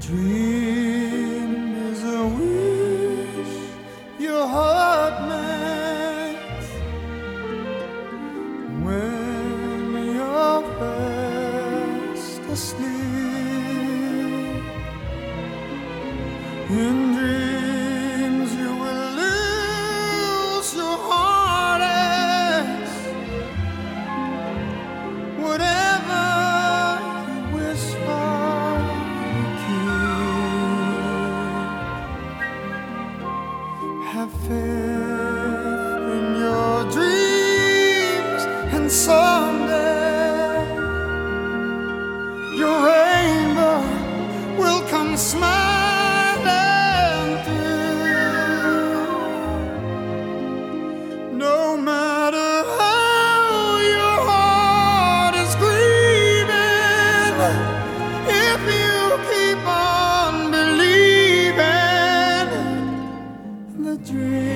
dream is a wish your heart makes when you're fast asleep. In dreams you will lose your heartaches, whatever you wish for you keep. Have faith in your dreams, and someday your rainbow will come smiling through. No matter how your heart is grieving, if you keep on believing, the dream